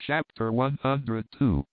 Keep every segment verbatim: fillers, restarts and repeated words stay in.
Chapter one hundred two.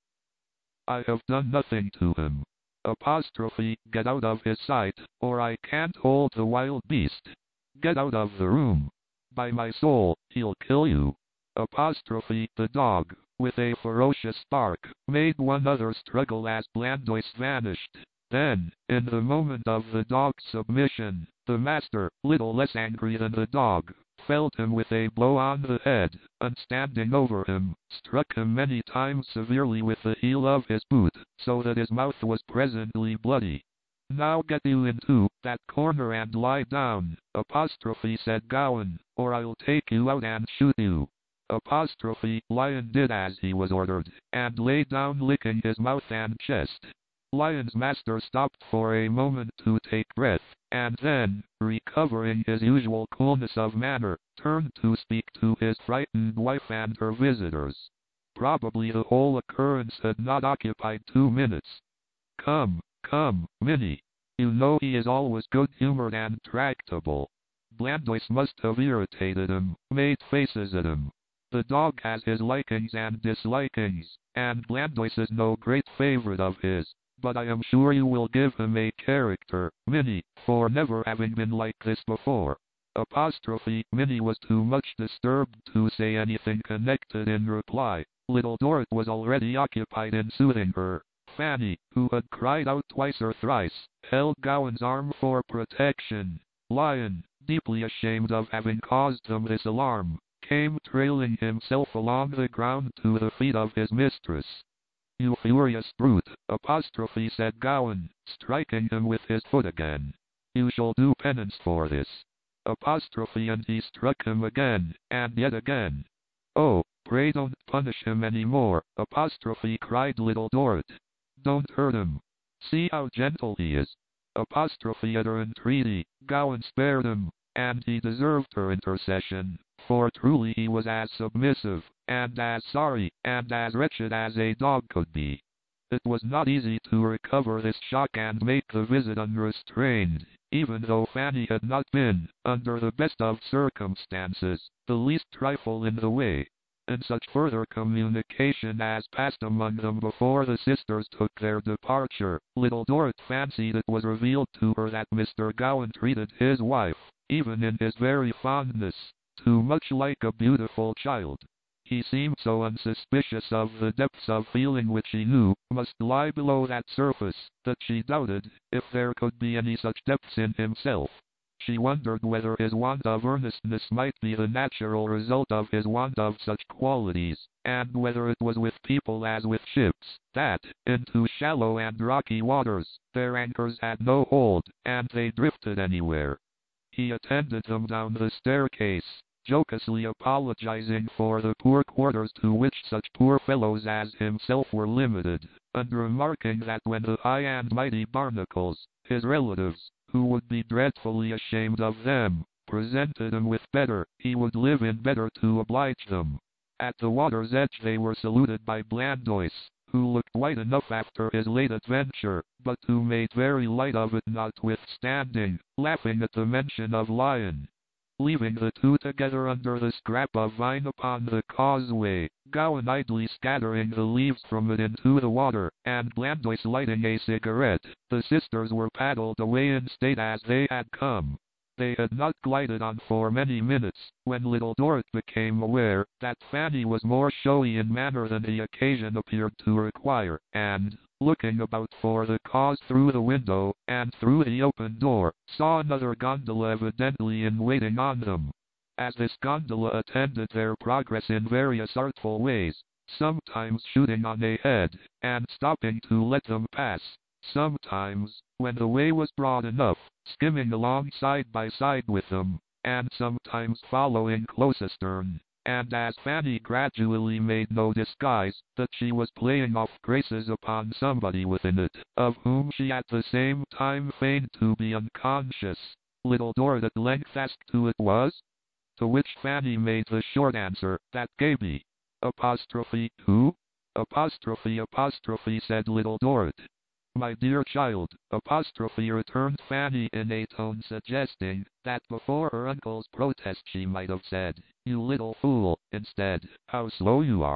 I have done nothing to him. Apostrophe, get out of his sight, or I can't hold the wild beast. Get out of the room. By my soul, he'll kill you. Apostrophe, the dog, with a ferocious bark, made one other struggle as Blandois vanished. Then, in the moment of the dog's submission, the master, little less angry than the dog, felled him with a blow on the head, and standing over him, struck him many times severely with the heel of his boot, so that his mouth was presently bloody. Now get you into that corner and lie down, apostrophe, said Gawain, or I'll take you out and shoot you. Apostrophe, Lion did as he was ordered, and lay down licking his mouth and chest. Lion's master stopped for a moment to take breath, and then, recovering his usual coolness of manner, turned to speak to his frightened wife and her visitors. Probably the whole occurrence had not occupied two minutes. Come, come, Minnie. You know he is always good-humored and tractable. Blandois must have irritated him, made faces at him. The dog has his likings and dislikings, and Blandois is no great favorite of his. But I am sure you will give him a character, Minnie, for never having been like this before. Apostrophe, Minnie was too much disturbed to say anything connected in reply. Little Dorrit was already occupied in soothing her. Fanny, who had cried out twice or thrice, held Gawain's arm for protection. Lion, deeply ashamed of having caused them this alarm, came trailing himself along the ground to the feet of his mistress. You furious brute, apostrophe, said Gawain, striking him with his foot again. You shall do penance for this. Apostrophe, and he struck him again, and yet again. Oh, pray don't punish him any more, apostrophe, cried Little Dorrit. Don't hurt him. See how gentle he is. Apostrophe, at her entreaty, Gawain spared him, and he deserved her intercession, for truly he was as submissive, and as sorry, and as wretched as a dog could be. It was not easy to recover this shock and make the visit unrestrained, even though Fanny had not been, under the best of circumstances, the least trifle in the way. In such further communication as passed among them before the sisters took their departure, Little Dorrit fancied it was revealed to her that Mister Gawain treated his wife, even in his very fondness, too much like a beautiful child. He seemed so unsuspicious of the depths of feeling which he knew must lie below that surface, that she doubted if there could be any such depths in himself. She wondered whether his want of earnestness might be the natural result of his want of such qualities, and whether it was with people as with ships, that, into shallow and rocky waters, their anchors had no hold, and they drifted anywhere. He attended them down the staircase, jocosely apologizing for the poor quarters to which such poor fellows as himself were limited, and remarking that when the high and mighty Barnacles, his relatives, who would be dreadfully ashamed of them, presented him with better, he would live in better to oblige them. At the water's edge they were saluted by Blandois, who looked white enough after his late adventure, but who made very light of it notwithstanding, laughing at the mention of Lion. Leaving the two together under the scrap of vine upon the causeway, Gawain idly scattering the leaves from it into the water, and Blandois lighting a cigarette, the sisters were paddled away in state as they had come. They had not glided on for many minutes, when Little Dorrit became aware that Fanny was more showy in manner than the occasion appeared to require, and, looking about for the cause through the window, and through the open door, saw another gondola evidently in waiting on them. As this gondola attended their progress in various artful ways, sometimes shooting on ahead, and stopping to let them pass, sometimes, when the way was broad enough, skimming along side by side with them, and sometimes following close astern, and as Fanny gradually made no disguise that she was playing off graces upon somebody within it, of whom she at the same time feigned to be unconscious, Little Dorrit at length asked who it was, to which Fanny made the short answer, that Gaby. Apostrophe, who? Apostrophe, apostrophe, said Little Dorrit. My dear child, apostrophe, returned Fanny in a tone suggesting that before her uncle's protest she might have said, you little fool, instead. How slow you are.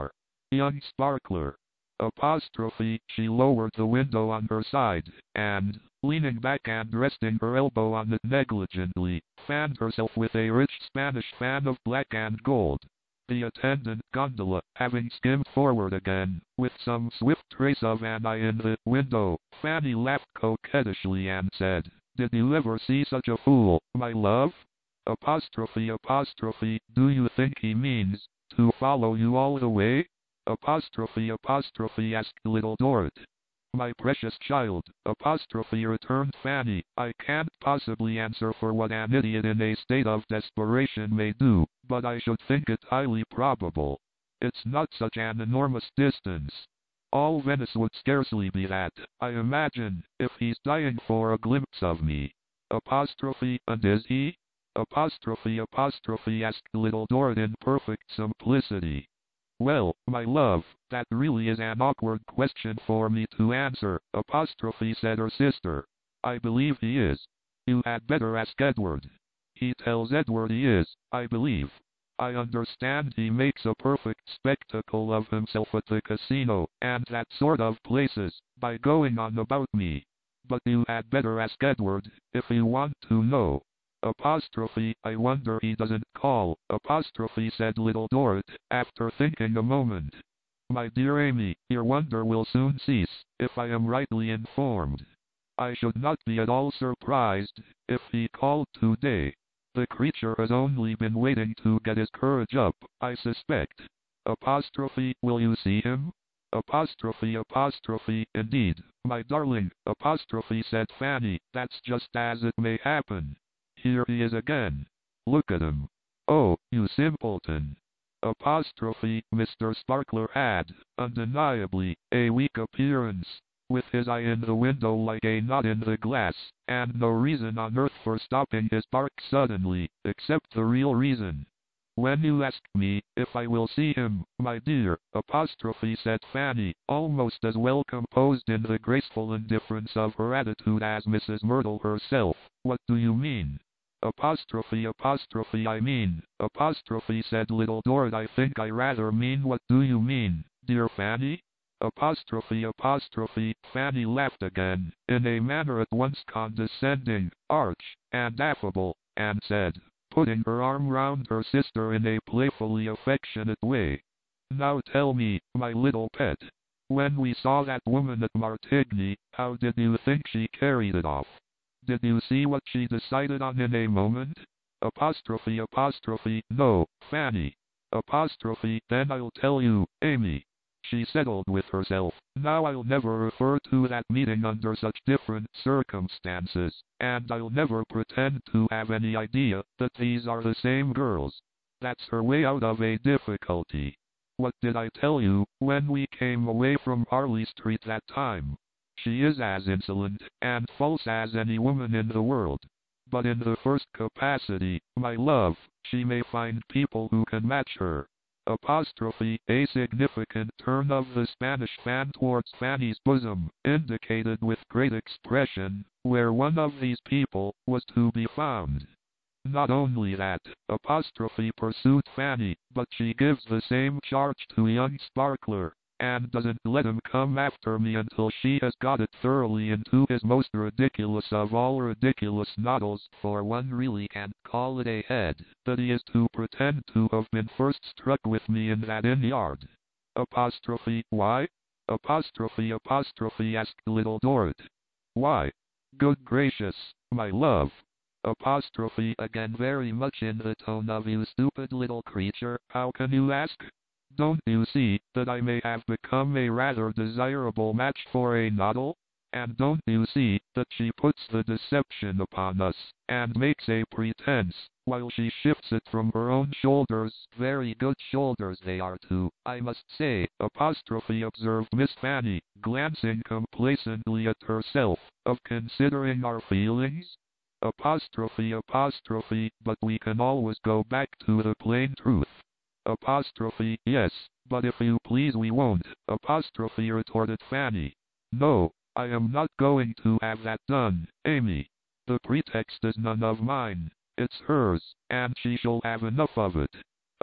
Young sparkler. Apostrophe. She lowered the window on her side, and, leaning back and resting her elbow on it negligently, fanned herself with a rich Spanish fan of black and gold. The attendant gondola, having skimmed forward again, with some swift trace of an eye in the window, Fanny laughed coquettishly and said, "Did you ever see such a fool, my love?" Apostrophe apostrophe. Do you think he means to follow you all the way? Apostrophe apostrophe asked little Dorrit. My precious child, apostrophe returned Fanny, I can't possibly answer for what an idiot in a state of desperation may do, but I should think it highly probable. It's not such an enormous distance. All Venice would scarcely be that, I imagine, if he's dying for a glimpse of me. Apostrophe, and is he? Apostrophe apostrophe asked little Dorrit in perfect simplicity. Well, my love, that really is an awkward question for me to answer, apostrophe said her sister. I believe he is. You had better ask Edward. He tells Edward he is, I believe. I understand he makes a perfect spectacle of himself at the casino, and that sort of places, by going on about me. But you had better ask Edward, if you want to know. Apostrophe, I wonder he doesn't call, apostrophe said little Dorrit, after thinking a moment. My dear Amy, your wonder will soon cease, if I am rightly informed. I should not be at all surprised, if he called today. The creature has only been waiting to get his courage up, I suspect. Apostrophe, will you see him? Apostrophe apostrophe, indeed, my darling, apostrophe said Fanny, that's just as it may happen. Here he is again. Look at him. Oh, you simpleton. Apostrophe, Mister Sparkler had, undeniably, a weak appearance, with his eye in the window like a knot in the glass, and no reason on earth for stopping his bark suddenly, except the real reason. When you ask me, if I will see him, my dear, apostrophe said Fanny, almost as well composed in the graceful indifference of her attitude as Missus Myrtle herself, what do you mean? Apostrophe apostrophe I mean, apostrophe said little Dorrit I think I rather mean what do you mean, dear Fanny? Apostrophe apostrophe, Fanny laughed again, in a manner at once condescending, arch, and affable, and said, putting her arm round her sister in a playfully affectionate way, now tell me, my little pet, when we saw that woman at Martigny, how did you think she carried it off? Did you see what she decided on in a moment? Apostrophe apostrophe, no, Fanny. Apostrophe, then I'll tell you, Amy. She settled with herself, now I'll never refer to that meeting under such different circumstances, and I'll never pretend to have any idea that these are the same girls. That's her way out of a difficulty. What did I tell you, when we came away from Harley Street that time? She is as insolent and false as any woman in the world. But in the first capacity, my love, she may find people who can match her. Apostrophe, a significant turn of the Spanish fan towards Fanny's bosom, indicated with great expression, where one of these people was to be found. Not only that, apostrophe pursued Fanny, but she gives the same charge to young Sparkler, and doesn't let him come after me until she has got it thoroughly into his most ridiculous of all ridiculous noddles, for one really can't call it a head, that he is to pretend to have been first struck with me in that inn yard. Apostrophe, why? Apostrophe apostrophe asked little Dorrit. Why? Good gracious, my love. Apostrophe again very much in the tone of you stupid little creature, how can you ask? Don't you see that I may have become a rather desirable match for a noddle? And don't you see that she puts the deception upon us, and makes a pretense, while she shifts it from her own shoulders? Very good shoulders they are too, I must say, apostrophe observed Miss Fanny, glancing complacently at herself, of considering our feelings? Apostrophe apostrophe, but we can always go back to the plain truth. Apostrophe, yes, but if you please we won't, apostrophe retorted Fanny. No, I am not going to have that done, Amy. The pretext is none of mine, it's hers, and she shall have enough of it.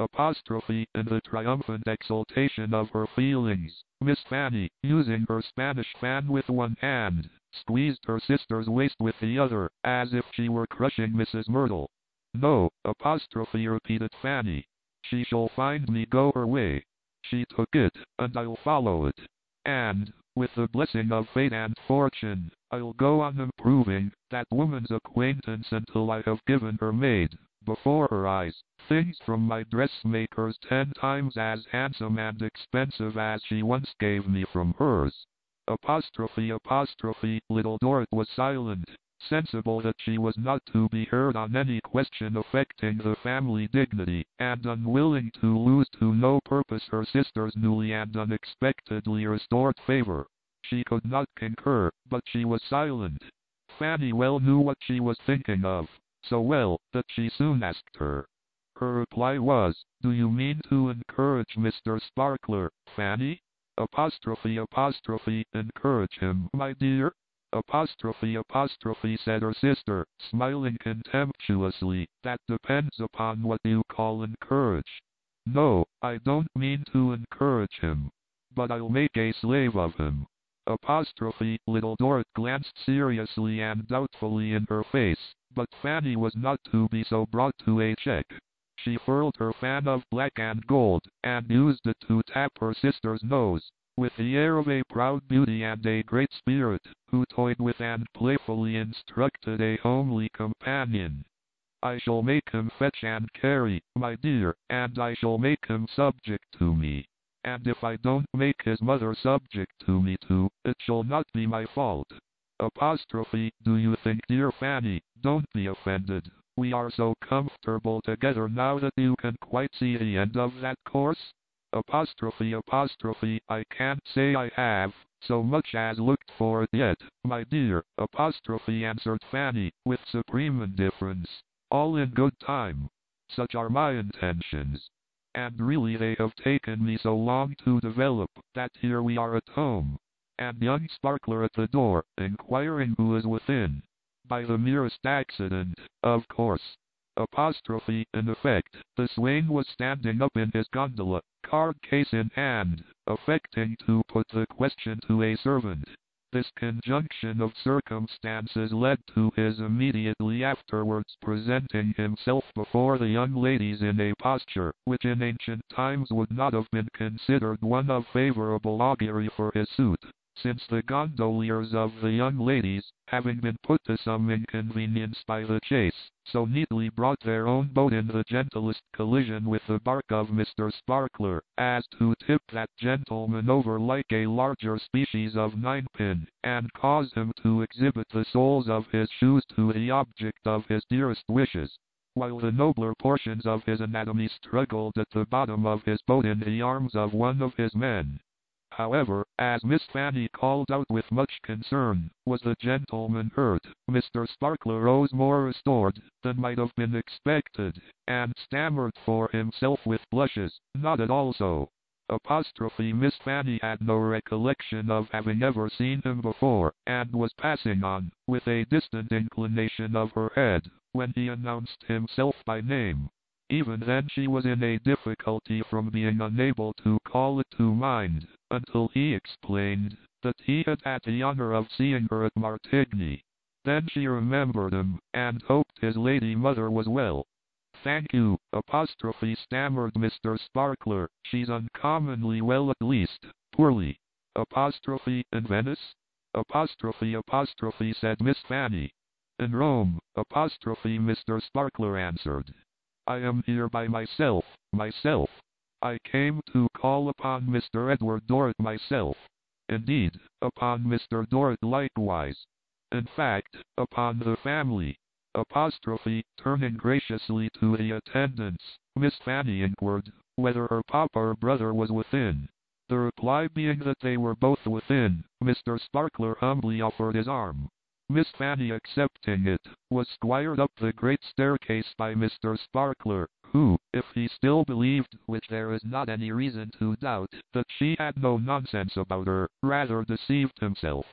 apostrophe, in the triumphant exultation of her feelings, Miss Fanny, using her Spanish fan with one hand, squeezed her sister's waist with the other, as if she were crushing Missus Myrtle. No, apostrophe, repeated Fanny. She shall find me go her way. She took it, and I'll follow it. And, with the blessing of fate and fortune, I'll go on improving that woman's acquaintance until I have given her made, before her eyes, things from my dressmaker's ten times as handsome and expensive as she once gave me from hers. Apostrophe apostrophe. Little Dorrit was silent, sensible that she was not to be heard on any question affecting the family dignity, and unwilling to lose to no purpose her sister's newly and unexpectedly restored favor. She could not concur, but she was silent. Fanny well knew what she was thinking of, so well, that she soon asked her. Her reply was, "Do you mean to encourage Mister Sparkler, Fanny?" Apostrophe apostrophe. Encourage him, my dear? Apostrophe apostrophe, said her sister, smiling contemptuously. That depends upon what you call encourage. No, I don't mean to encourage him, but I'll make a slave of him. Apostrophe. Little Dorrit glanced seriously and doubtfully in her face, but Fanny was not to be so brought to a check. She furled her fan of black and gold, and used it to tap her sister's nose, with the air of a proud beauty and a great spirit, who toyed with and playfully instructed a homely companion. I shall make him fetch and carry, my dear, and I shall make him subject to me. And if I don't make his mother subject to me too, it shall not be my fault. Apostrophe. Do you think, dear Fanny, don't be offended, we are so comfortable together now that you can quite see the end of that course? Apostrophe apostrophe. I can't say I have so much as looked for it yet, my dear. Apostrophe, answered Fanny, with supreme indifference. All in good time. Such are my intentions. And really they have taken me so long to develop, that here we are at home, and young Sparkler at the door, inquiring who is within. By the merest accident, of course. Apostrophe. In effect, the swain was standing up in his gondola, card case in hand, affecting to put the question to a servant. This conjunction of circumstances led to his immediately afterwards presenting himself before the young ladies in a posture which in ancient times would not have been considered one of favorable augury for his suit, since the gondoliers of the young ladies, having been put to some inconvenience by the chase, so neatly brought their own boat in the gentlest collision with the bark of Mister Sparkler, as to tip that gentleman over like a larger species of ninepin, and cause him to exhibit the soles of his shoes to the object of his dearest wishes, while the nobler portions of his anatomy struggled at the bottom of his boat in the arms of one of his men. However, as Miss Fanny called out with much concern, was the gentleman hurt, Mister Sparkler rose more restored than might have been expected, and stammered for himself with blushes, not at all so. Apostrophe. Miss Fanny had no recollection of having ever seen him before, and was passing on, with a distant inclination of her head, when he announced himself by name. Even then she was in a difficulty from being unable to call it to mind, until he explained that he had had the honor of seeing her at Martigny. Then she remembered him, and hoped his lady mother was well. Thank you, apostrophe, stammered Mister Sparkler, she's uncommonly well, at least, poorly. Apostrophe. In Venice? Apostrophe apostrophe, said Miss Fanny. In Rome, apostrophe, Mister Sparkler answered. I am here by myself, myself. I came to call upon Mister Edward Dorrit myself. Indeed, upon Mister Dorrit likewise. In fact, upon the family. Apostrophe. Turning graciously to the attendants, Miss Fanny inquired whether her papa or brother was within. The reply being that they were both within, Mister Sparkler humbly offered his arm. Miss Fanny, accepting it, was squired up the great staircase by Mister Sparkler, who, if he still believed, which there is not any reason to doubt, that she had no nonsense about her, rather deceived himself.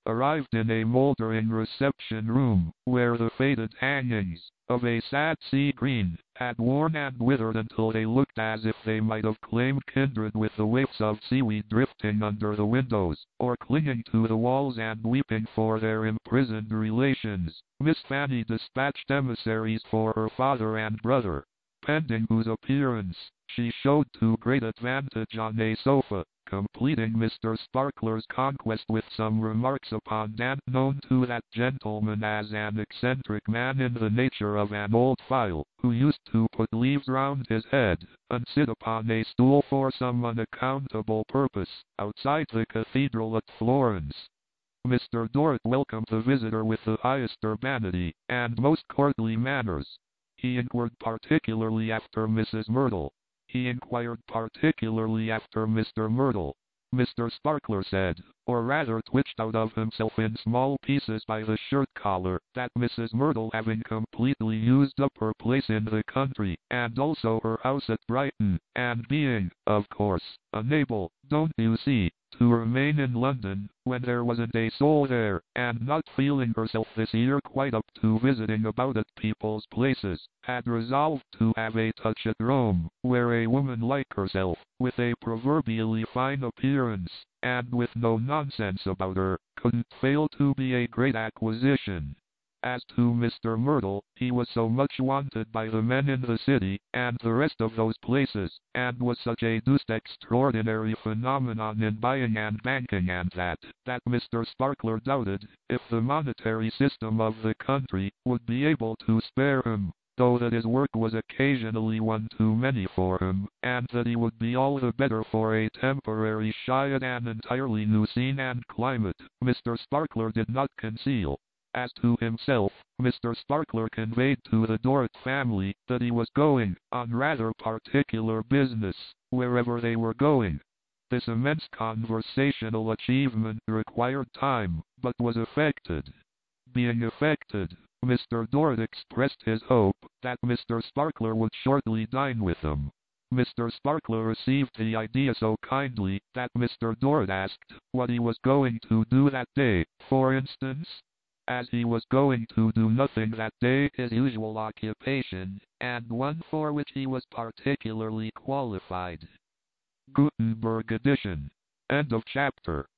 arrived in a moldering reception room, where the faded hangings, of a sad sea green, had worn and withered until they looked as if they might have claimed kindred with the waifs of seaweed drifting under the windows, or clinging to the walls and weeping for their imprisoned relations. Miss Fanny dispatched emissaries for her father and brother, pending whose appearance she showed to great advantage on a sofa, completing Mister Sparkler's conquest with some remarks upon Dan, known to that gentleman as an eccentric man in the nature of an old file, who used to put leaves round his head, and sit upon a stool for some unaccountable purpose, outside the cathedral at Florence. Mister Dorrit welcomed the visitor with the highest urbanity, and most courtly manners. He inquired particularly after Missus Merdle. He inquired particularly after Mister Merdle. Mister Sparkler said, or rather twitched out of himself in small pieces by the shirt collar, that Missus Merdle, having completely used up her place in the country, and also her house at Brighton, and being, of course, unable, don't you see, to remain in London, when there wasn't a soul there, and not feeling herself this year quite up to visiting about at people's places, had resolved to have a touch at Rome, where a woman like herself, with a proverbially fine appearance, and with no nonsense about her, couldn't fail to be a great acquisition. As to Mister Merdle, he was so much wanted by the men in the city, and the rest of those places, and was such a deuced extraordinary phenomenon in buying and banking and that, that Mister Sparkler doubted, if the monetary system of the country, would be able to spare him, though that his work was occasionally one too many for him, and that he would be all the better for a temporary shy at an entirely new scene and climate. Mister Sparkler did not conceal. As to himself, Mister Sparkler conveyed to the Dorrit family that he was going, on rather particular business, wherever they were going. This immense conversational achievement required time, but was effected. Being effected, Mister Dorrit expressed his hope that Mister Sparkler would shortly dine with them. Mister Sparkler received the idea so kindly that Mister Dorrit asked what he was going to do that day, for instance. As he was going to do nothing that day, his usual occupation, and one for which he was particularly qualified. Gutenberg edition. End of chapter.